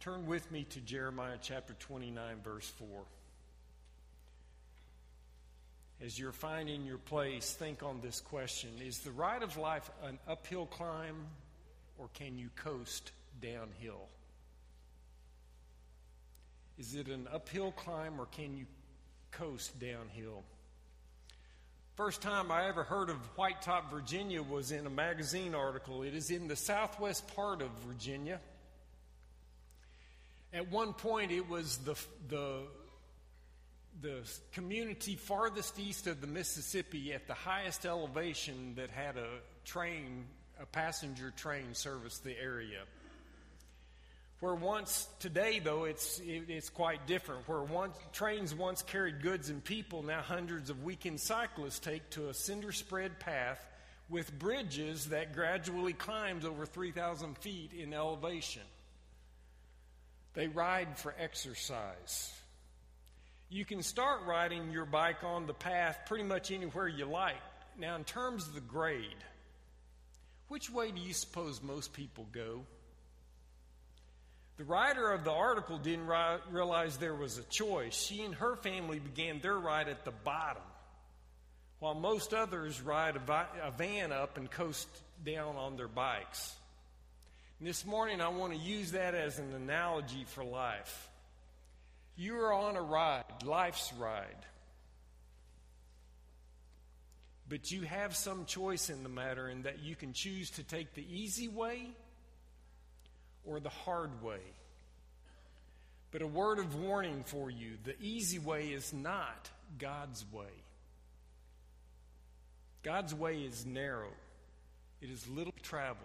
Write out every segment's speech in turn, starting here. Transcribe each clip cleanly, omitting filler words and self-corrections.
Turn with me to Jeremiah chapter 29, verse 4. As you're finding your place, think on this question. Is the ride of life an uphill climb, or can you coast downhill? Is it an uphill climb, or can you coast downhill? First time I ever heard of White Top, Virginia was in a magazine article. It is in the southwest part of Virginia. At one point, it was the community farthest east of the Mississippi at the highest elevation that had a passenger train service the area. Today, though, it's quite different. Where trains once carried goods and people, now hundreds of weekend cyclists take to a cinder spread path with bridges that gradually climbs over 3,000 feet in elevation. They ride for exercise. You can start riding your bike on the path pretty much anywhere you like. Now, in terms of the grade, which way do you suppose most people go? The writer of the article didn't realize there was a choice. She and her family began their ride at the bottom, while most others ride a van up and coast down on their bikes. And this morning, I want to use that as an analogy for life. You are on a ride, life's ride. But you have some choice in the matter in that you can choose to take the easy way or the hard way. But a word of warning for you, the easy way is not God's way. God's way is narrow. It is little traveled.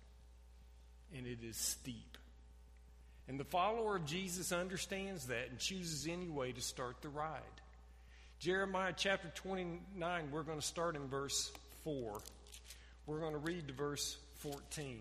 And it is steep. And the follower of Jesus understands that and chooses anyway to start the ride. Jeremiah chapter 29, we're going to start in verse 4. We're going to read to verse 14.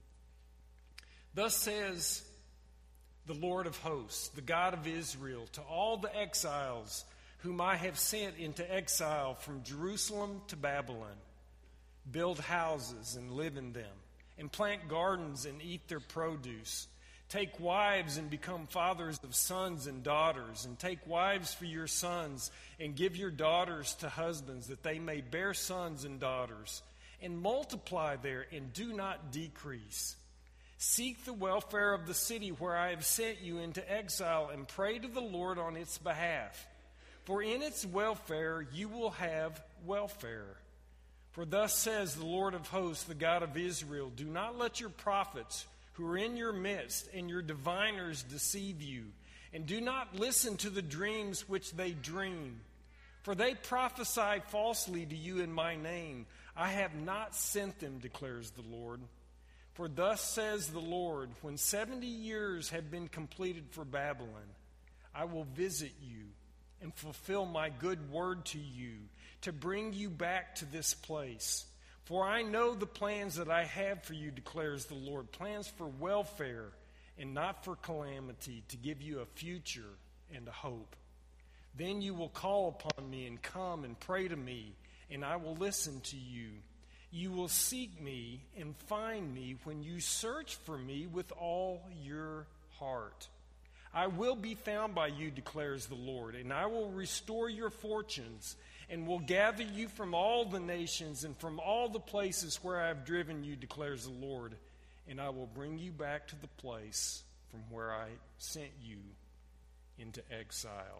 Thus says the Lord of hosts, the God of Israel, to all the exiles whom I have sent into exile from Jerusalem to Babylon, build houses and live in them, and plant gardens and eat their produce. Take wives and become fathers of sons and daughters, and take wives for your sons, and give your daughters to husbands, that they may bear sons and daughters, and multiply there, and do not decrease. Seek the welfare of the city where I have sent you into exile, and pray to the Lord on its behalf. For in its welfare you will have welfare. For thus says the Lord of hosts, the God of Israel, do not let your prophets who are in your midst and your diviners deceive you, and do not listen to the dreams which they dream. For they prophesy falsely to you in my name. I have not sent them, declares the Lord. For thus says the Lord, when 70 years have been completed for Babylon, I will visit you and fulfill my good word to you, to bring you back to this place. For I know the plans that I have for you, declares the Lord, plans for welfare and not for calamity, to give you a future and a hope. Then you will call upon me and come and pray to me, and I will listen to you. You will seek me and find me when you search for me with all your heart. I will be found by you, declares the Lord, and I will restore your fortunes, and will gather you from all the nations and from all the places where I have driven you, declares the Lord, and I will bring you back to the place from where I sent you into exile.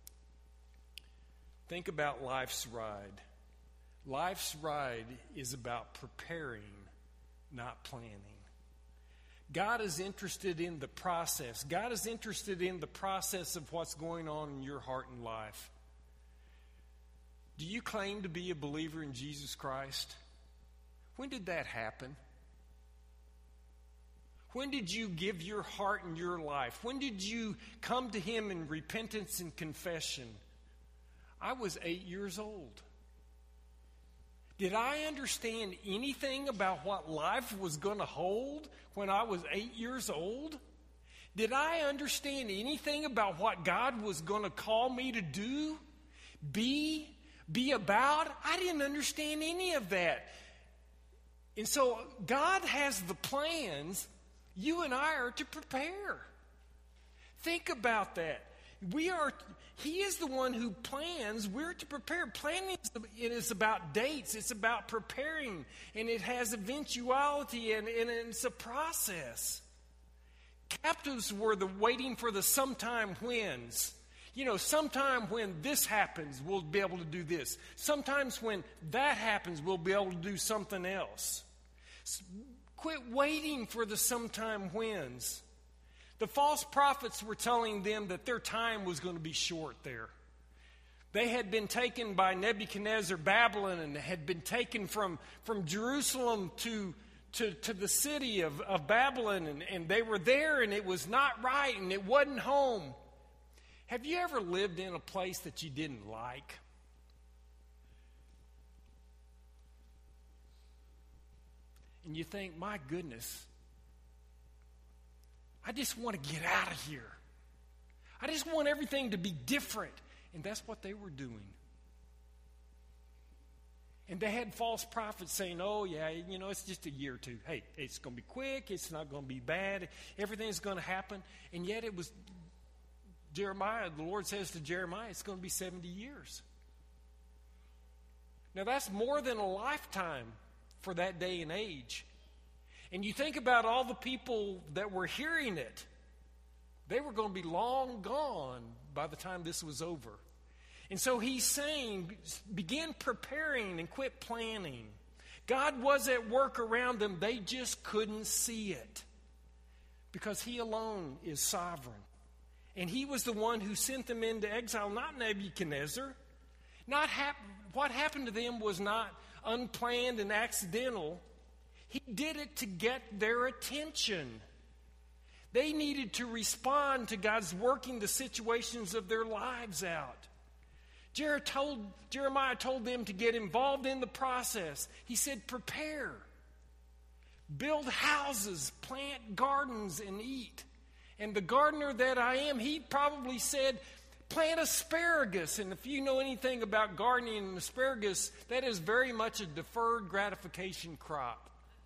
Think about life's ride. Life's ride is about preparing, not planning. God is interested in the process. God is interested in the process of what's going on in your heart and life. Do you claim to be a believer in Jesus Christ? When did that happen? When did you give your heart and your life? When did you come to Him in repentance and confession? I was 8 years old. Did I understand anything about what life was going to hold when I was 8 years old? Did I understand anything about what God was going to call me to do, be about? I didn't understand any of that. And so God has the plans. You and I are to prepare. Think about that. He is the one who plans. We're to prepare. Planning is about dates. It's about preparing. And it has eventuality, and it's a process. Captives were waiting for the sometime whens. Sometime when this happens, we'll be able to do this. Sometimes when that happens, we'll be able to do something else. Quit waiting for the sometime whens. The false prophets were telling them that their time was going to be short there. They had been taken by Nebuchadnezzar, Babylon, and had been taken from Jerusalem to the city of Babylon, and they were there, and it was not right, and it wasn't home. Have you ever lived in a place that you didn't like? And you think, my goodness, I just want to get out of here. I just want everything to be different. And that's what they were doing. And they had false prophets saying, oh, yeah, it's just a year or two. Hey, it's going to be quick. It's not going to be bad. Everything's going to happen. And yet it was Jeremiah. The Lord says to Jeremiah, it's going to be 70 years. Now, that's more than a lifetime for that day and age. And you think about all the people that were hearing it. They were going to be long gone by the time this was over. And so he's saying, begin preparing and quit planning. God was at work around them. They just couldn't see it. Because he alone is sovereign. And he was the one who sent them into exile, not Nebuchadnezzar. What happened to them was not unplanned and accidental. He did it to get their attention. They needed to respond to God's working the situations of their lives out. Jeremiah told them to get involved in the process. He said, prepare. Build houses, plant gardens, and eat. And the gardener that I am, he probably said, plant asparagus. And if you know anything about gardening and asparagus, that is very much a deferred gratification crop.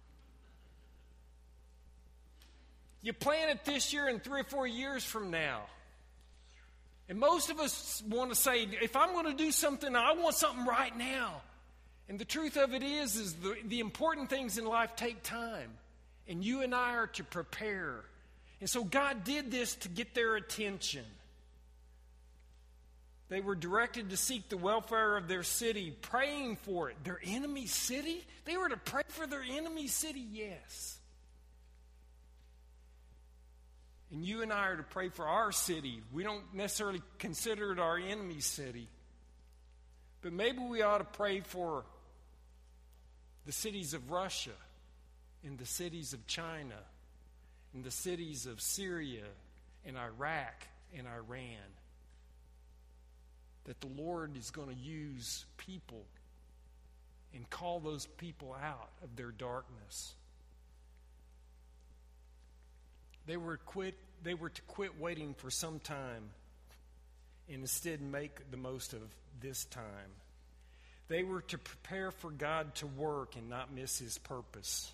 You plant it this year and 3 or 4 years from now. And most of us want to say, if I'm going to do something, I want something right now. And the truth of it is the important things in life take time. And you and I are to prepare. And so God did this to get their attention. They were directed to seek the welfare of their city, praying for it. Their enemy's city? They were to pray for their enemy's city, yes. And you and I are to pray for our city. We don't necessarily consider it our enemy's city. But maybe we ought to pray for the cities of Russia, and the cities of China, and the cities of Syria, and Iraq, and Iran. That the Lord is going to use people and call those people out of their darkness. They were to quit waiting for some time and instead make the most of this time. They were to prepare for God to work and not miss his purpose.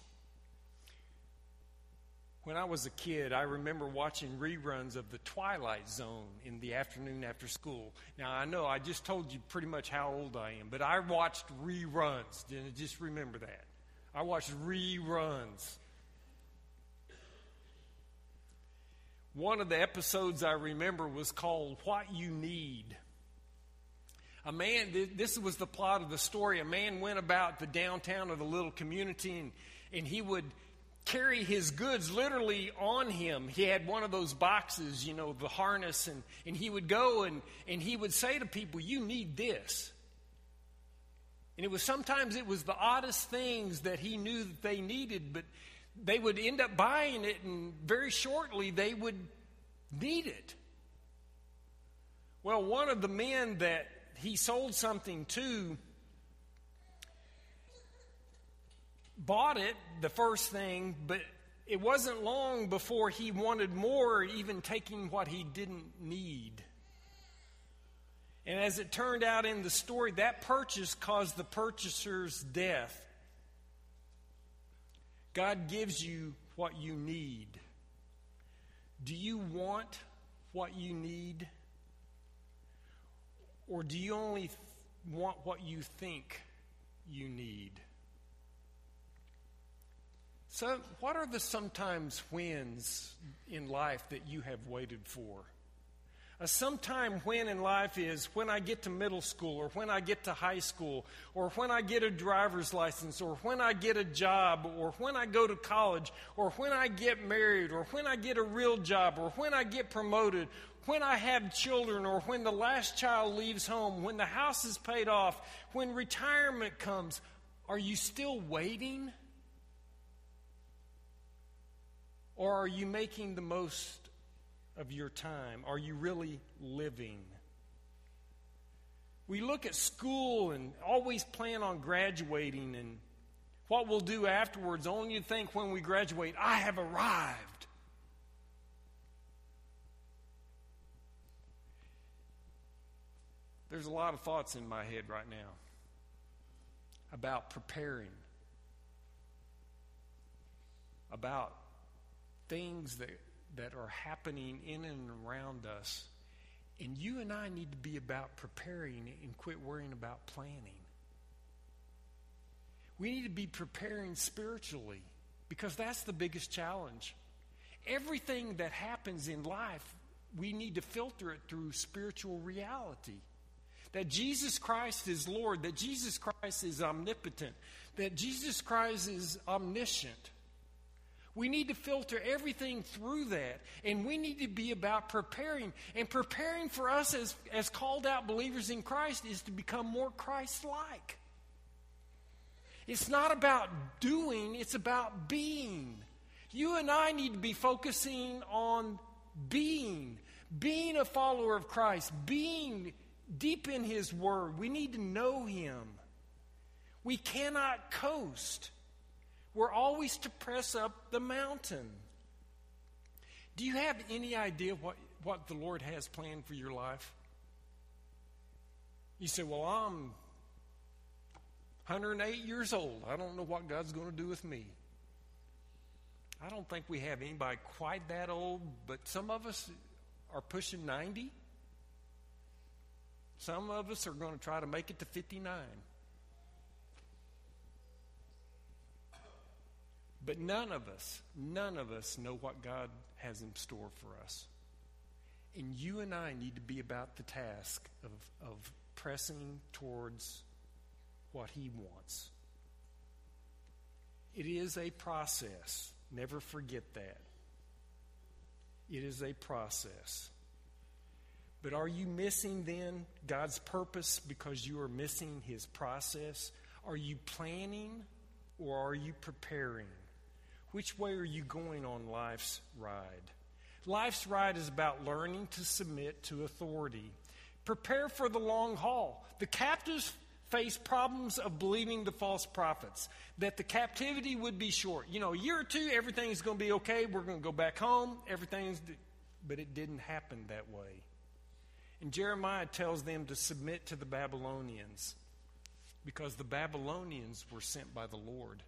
When I was a kid, I remember watching reruns of The Twilight Zone in the afternoon after school. Now, I know I just told you pretty much how old I am, but I watched reruns. Just remember that. I watched reruns. One of the episodes I remember was called What You Need. This was the plot of the story. A man went about the downtown of the little community, and he would carry his goods literally on him. He had one of those boxes, the harness, and he would go and he would say to people, you need this. And sometimes it was the oddest things that he knew that they needed, but they would end up buying it, and very shortly they would need it. Well, one of the men that he sold something to bought it, the first thing, but it wasn't long before he wanted more, even taking what he didn't need. And as it turned out in the story, that purchase caused the purchaser's death. God gives you what you need. Do you want what you need? Or do you only want what you think you need? So, what are the sometimes whens in life that you have waited for? A sometime when in life is when I get to middle school, or when I get to high school, or when I get a driver's license, or when I get a job, or when I go to college, or when I get married, or when I get a real job, or when I get promoted, when I have children, or when the last child leaves home, when the house is paid off, when retirement comes. Are you still waiting? Or are you making the most of your time? Are you really living? We look at school and always plan on graduating and what we'll do afterwards, only to think when we graduate, I have arrived. There's a lot of thoughts in my head right now about preparing, about things that are happening in and around us. And you and I need to be about preparing and quit worrying about planning. We need to be preparing spiritually, because that's the biggest challenge. Everything that happens in life, we need to filter it through spiritual reality. That Jesus Christ is Lord, that Jesus Christ is omnipotent, that Jesus Christ is omniscient. We need to filter everything through that. And we need to be about preparing. And preparing for us as called out believers in Christ is to become more Christ-like. It's not about doing, it's about being. You and I need to be focusing on being a follower of Christ, being deep in His Word. We need to know Him. We cannot coast. We're always to press up the mountain. Do you have any idea what the Lord has planned for your life? You say, well, I'm 108 years old. I don't know what God's going to do with me. I don't think we have anybody quite that old, but some of us are pushing 90. Some of us are going to try to make it to 59. But none of us know what God has in store for us. And you and I need to be about the task of pressing towards what He wants. It is a process. Never forget that. It is a process. But are you missing then God's purpose because you are missing His process? Are you planning or are you preparing? Which way are you going on life's ride? Life's ride is about learning to submit to authority. Prepare for the long haul. The captives face problems of believing the false prophets, that the captivity would be short. A year or two, everything's going to be okay. We're going to go back home. But it didn't happen that way. And Jeremiah tells them to submit to the Babylonians because the Babylonians were sent by the Lord.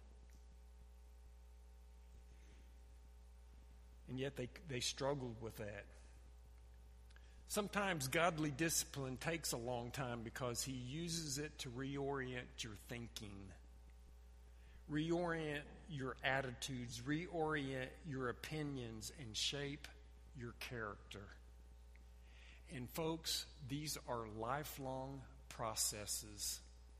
And yet they struggled with that. Sometimes godly discipline takes a long time because He uses it to reorient your thinking, reorient your attitudes, reorient your opinions, and shape your character. And folks, these are lifelong processes.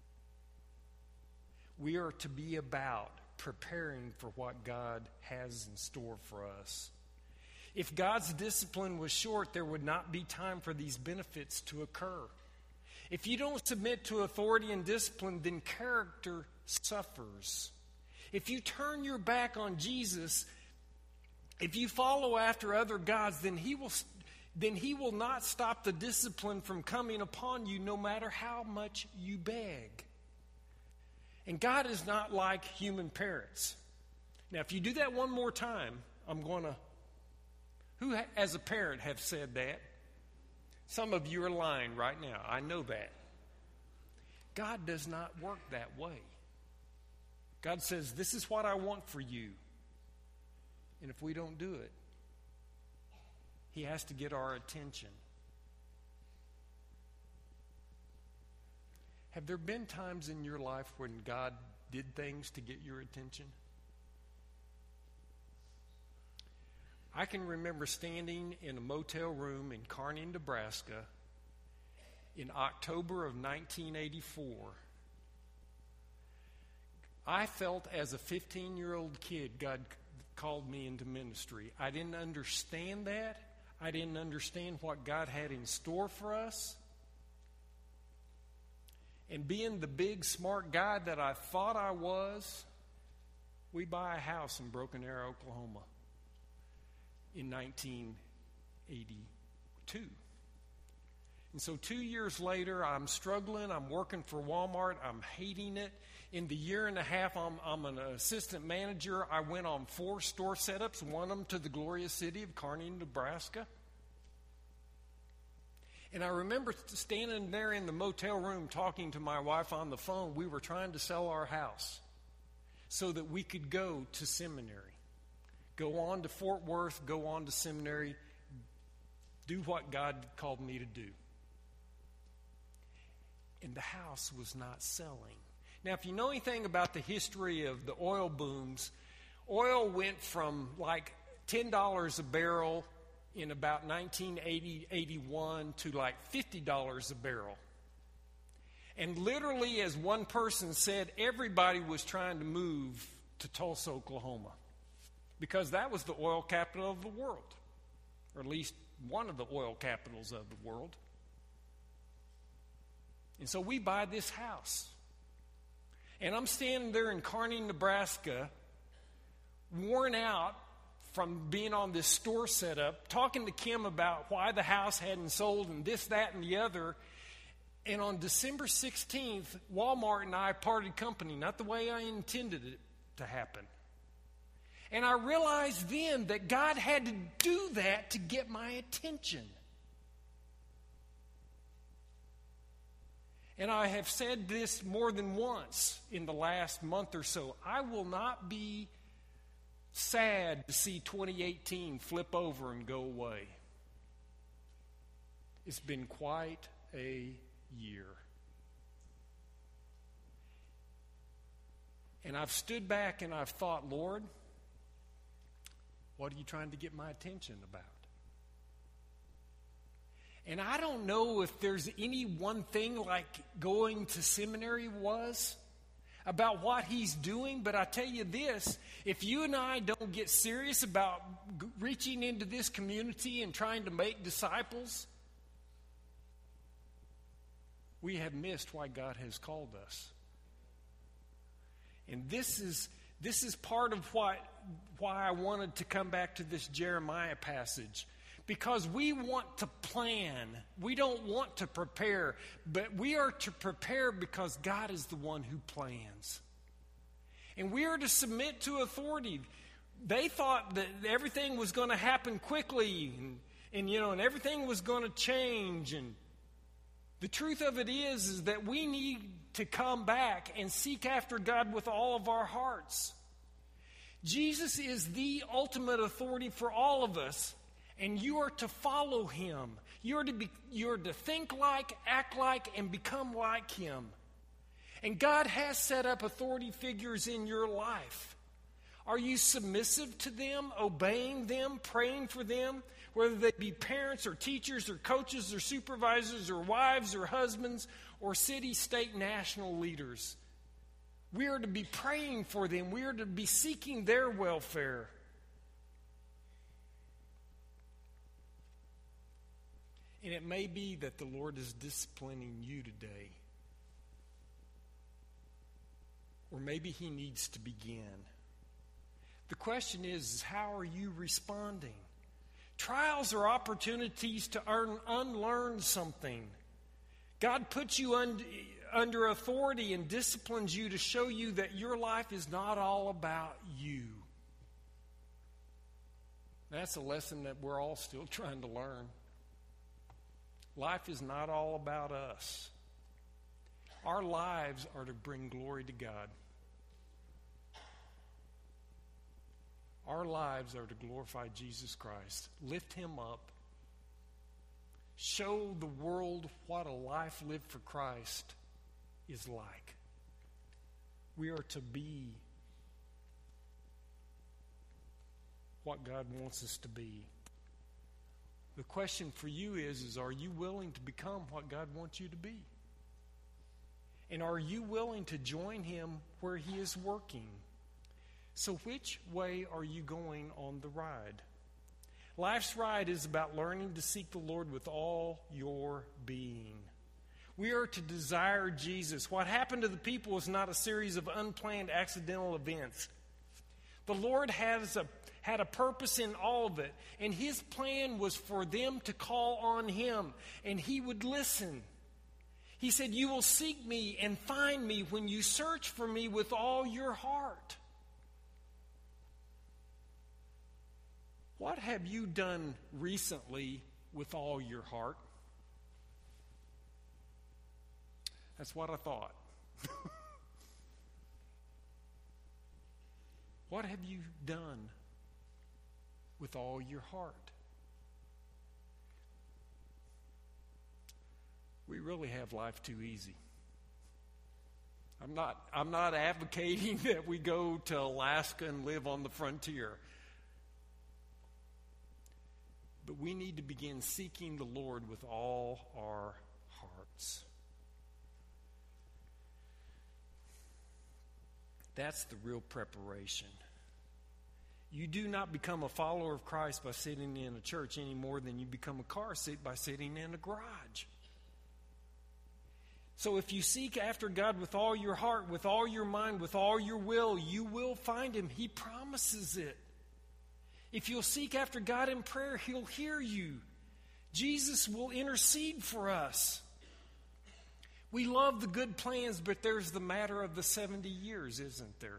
We are to be about preparing for what God has in store for us. If God's discipline was short, there would not be time for these benefits to occur. If you don't submit to authority and discipline, then character suffers. If you turn your back on Jesus, if you follow after other gods, then He will not stop the discipline from coming upon you no matter how much you beg. And God is not like human parents. Now, if you do that one more time, who as a parent have said that? Some of you are lying right now. I know that. God does not work that way. God says, this is what I want for you. And if we don't do it, He has to get our attention. Have there been times in your life when God did things to get your attention? I can remember standing in a motel room in Kearney, Nebraska in October of 1984. I felt as a 15-year-old kid God called me into ministry. I didn't understand that. I didn't understand what God had in store for us. And being the big, smart guy that I thought I was, we buy a house in Broken Arrow, Oklahoma in 1982. And so 2 years later, I'm struggling. I'm working for Walmart. I'm hating it. In the year and a half, I'm an assistant manager. I went on 4 store setups, one of them to the glorious city of Kearney, Nebraska. And I remember standing there in the motel room talking to my wife on the phone. We were trying to sell our house so that we could go to seminary. Go on to Fort Worth, go on to seminary, do what God called me to do. And the house was not selling. Now, if you know anything about the history of the oil booms, oil went from like $10 a barrel in about 1980-81 to like $50 a barrel. And literally, as one person said, everybody was trying to move to Tulsa, Oklahoma, because that was the oil capital of the world, or at least one of the oil capitals of the world. And so we buy this house. And I'm standing there in Kearney, Nebraska, worn out from being on this store setup, talking to Kim about why the house hadn't sold and this, that, and the other. And on December 16th, Walmart and I parted company, not the way I intended it to happen. And I realized then that God had to do that to get my attention. And I have said this more than once in the last month or so. I will not be sad to see 2018 flip over and go away. It's been quite a year. And I've stood back and I've thought, Lord, what are you trying to get my attention about? And I don't know if there's any one thing like going to seminary was about what he's doing, but I tell you this, if you and I don't get serious about reaching into this community and trying to make disciples, we have missed why God has called us. And this is part of why I wanted to come back to this Jeremiah passage. Because we want to plan. We don't want to prepare. But we are to prepare because God is the one who plans. And we are to submit to authority. They thought that everything was going to happen quickly and everything was going to change. And the truth of it is that we need to come back and seek after God with all of our hearts. Jesus is the ultimate authority for all of us. And you are to follow him. You are to think like, act like, and become like him. And God has set up authority figures in your life. Are you submissive to them, obeying them, praying for them? Whether they be parents or teachers or coaches or supervisors or wives or husbands or city, state, national leaders. We are to be praying for them. We are to be seeking their welfare. And it may be that the Lord is disciplining you today. Or maybe he needs to begin. The question is how are you responding? Trials are opportunities to unlearn something. God puts you under authority and disciplines you to show you that your life is not all about you. That's a lesson that we're all still trying to learn. Life is not all about us. Our lives are to bring glory to God. Our lives are to glorify Jesus Christ, lift him up, show the world what a life lived for Christ is like. We are to be what God wants us to be. The question for you is are you willing to become what God wants you to be? And are you willing to join Him where He is working? So which way are you going on the ride? Life's ride is about learning to seek the Lord with all your being. We are to desire Jesus. What happened to the people is not a series of unplanned accidental events. The Lord had a purpose in all of it, and His plan was for them to call on Him, and He would listen. He said, "You will seek me and find me when you search for me with all your heart." What have you done recently with all your heart? That's what I thought. What have you done with all your heart? We really have life too easy. I'm not advocating that we go to Alaska and live on the frontier. But we need to begin seeking the Lord with all our hearts. That's the real preparation. You do not become a follower of Christ by sitting in a church any more than you become a car seat by sitting in a garage. So if you seek after God with all your heart, with all your mind, with all your will, you will find Him. He promises it. If you'll seek after God in prayer, He'll hear you. Jesus will intercede for us. We love the good plans, but there's the matter of the 70 years, isn't there?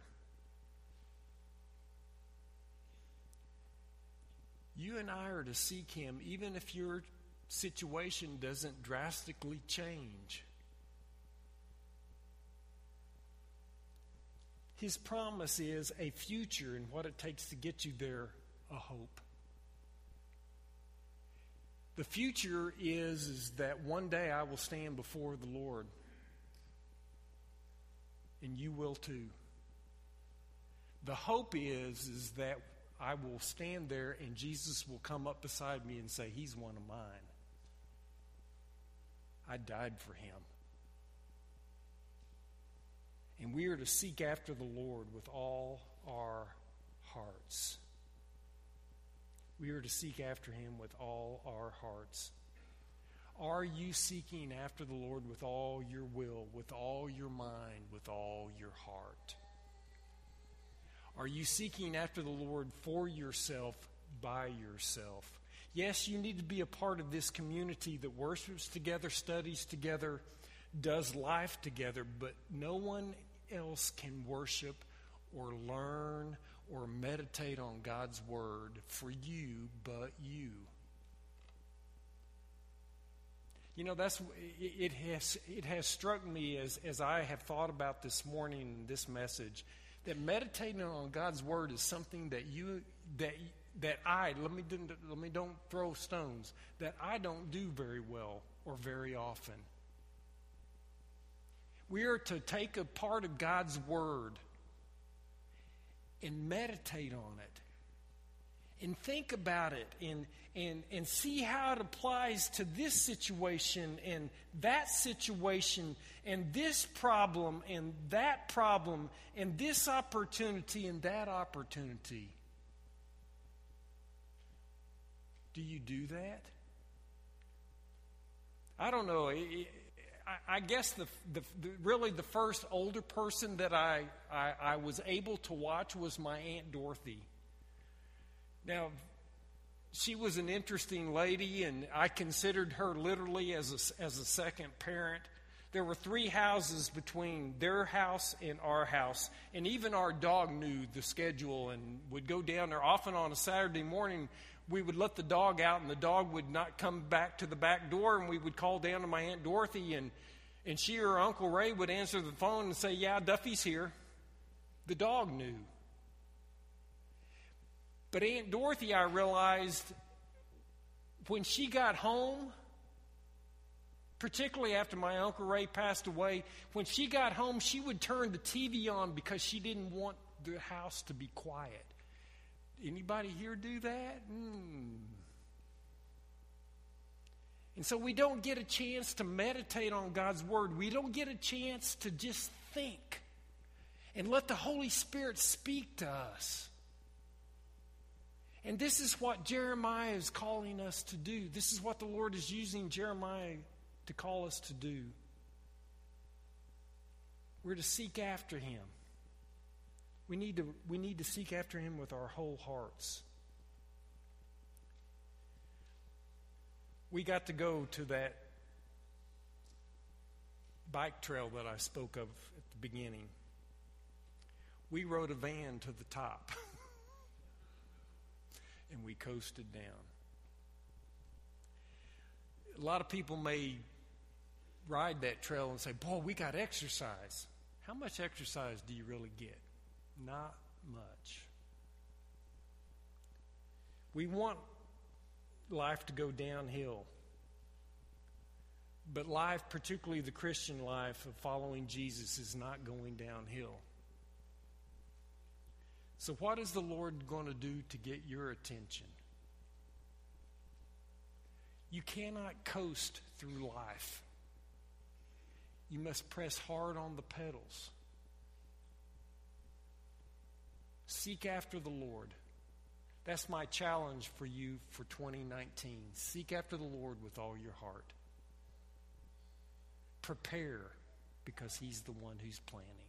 You and I are to seek Him even if your situation doesn't drastically change. His promise is a future and what it takes to get you there, a hope. The future is that one day I will stand before the Lord. And you will too. The hope is that I will stand there and Jesus will come up beside me and say, He's one of mine. I died for Him. And we are to seek after the Lord with all our hearts. We are to seek after Him with all our hearts. Are you seeking after the Lord with all your will, with all your mind, with all your heart? Are you seeking after the Lord for yourself, by yourself? Yes, you need to be a part of this community that worships together, studies together, does life together, but no one else can worship or learn or meditate on God's Word for you but you. You know, it has struck me as I have thought about this morning in this message that meditating on God's Word is something that let me don't throw stones, that I don't do very well or very often. We are to take a part of God's Word and meditate on it and think about it and see how it applies to this situation and that situation and this problem and that problem and this opportunity and that opportunity. Do you do that? I don't know. I guess really the first older person that I was able to watch was my Aunt Dorothy. Now, she was an interesting lady, and I considered her literally as a second parent. There were 3 houses between their house and our house, and even our dog knew the schedule and would go down there. Often on a Saturday morning, we would let the dog out, and the dog would not come back to the back door, and we would call down to my Aunt Dorothy, and she or Uncle Ray would answer the phone and say, "Yeah, Duffy's here." The dog knew. But Aunt Dorothy, I realized, when she got home, Particularly after my Uncle Ray passed away, when she got home, she would turn the TV on because she didn't want the house to be quiet. Anybody here do that? And so we don't get a chance to meditate on God's Word. We don't get a chance to just think and let the Holy Spirit speak to us. And this is what Jeremiah is calling us to do. This is what the Lord is using Jeremiah to call us to do. We're to seek after Him. We need to seek after Him with our whole hearts. We got to go to that bike trail that I spoke of at the beginning. We rode a van to the top. And we coasted down. A lot of people may ride that trail and say, boy, we got exercise. How much exercise do you really get? Not much. We want life to go downhill. But life, particularly the Christian life of following Jesus, is not going downhill. So what is the Lord going to do to get your attention? You cannot coast through life. You must press hard on the pedals. Seek after the Lord. That's my challenge for you for 2019. Seek after the Lord with all your heart. Prepare, because He's the one who's planning.